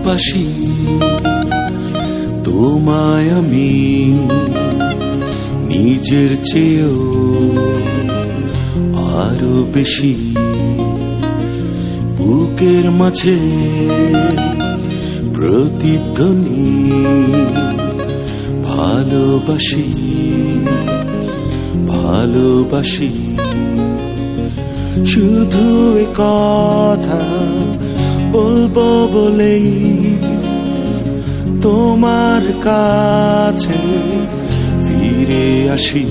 ভালোবাসি তোমায় আমি নিজের চেয়েও আরো বেশি। বুকের মাঝে প্রতিধ্বনি ভালোবাসি ভালোবাসি। শুধু এ কথা বলবো বলেই তোমার কাছে ফিরে আসি।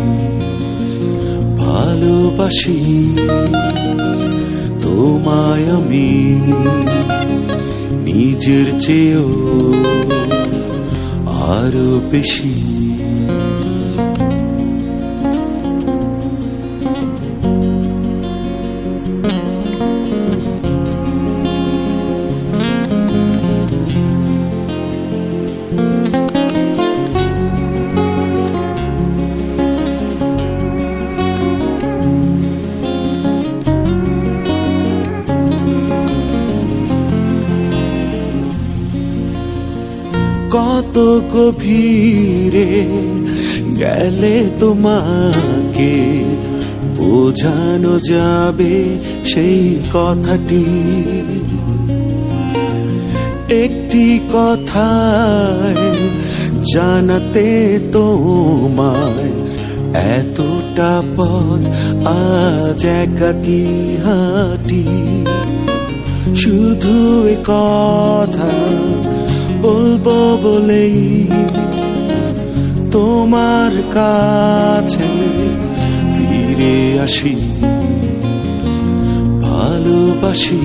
ভালোবাসি তোমায় আমি নিজের চেয়েও আরো বেশি। কত গভীরে গেলে তোমাকে বোঝানো যাবে সেই কথাটি। একটি কথায় জানাতে তোমায় এতটা পথ আজ একাকী হাঁটি। শুধু এ কথা বলবো বলেই তোমার কাছে ফিরে আসি। ভালোবাসি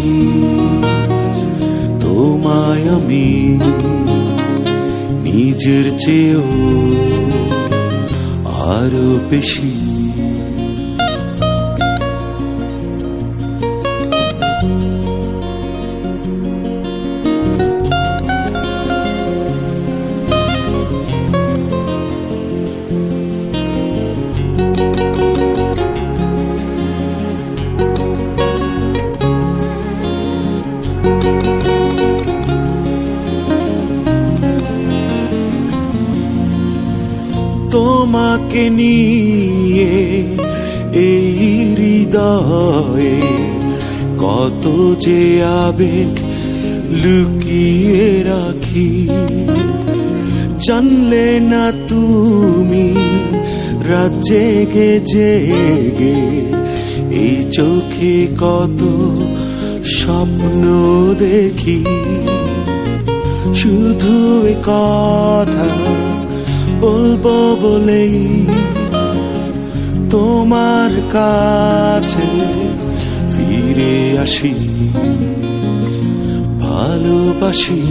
তোমায় আমি নিজের চেয়েও আরো বেশি। তোমাকে নিয়ে এই হৃদয়ে কত যে আবেগ লুকিয়ে রাখি। জানলে না তুমি রাত জেগে জেগে এই চোখে কত স্বপ্ন দেখি। শুধু এ কথা বলবো বলেই তোমার কাছে ফিরে আসি। ভালোবাসি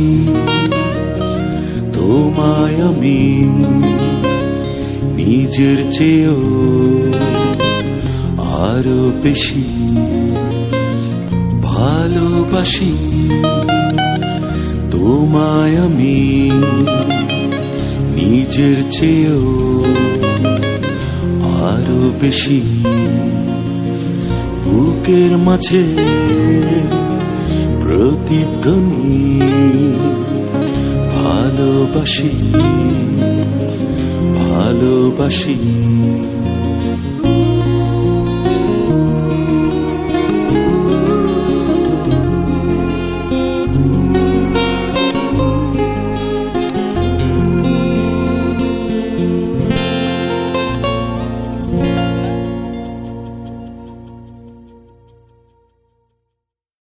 তোমায় আমি নিজের চেয়েও আরো বেশি। ভালোবাসি তোমায় আমি নিজের চেয়েও আরো বেশি। বুকের মাঝে প্রতিধ্বনি ভালোবাসি ভালোবাসি।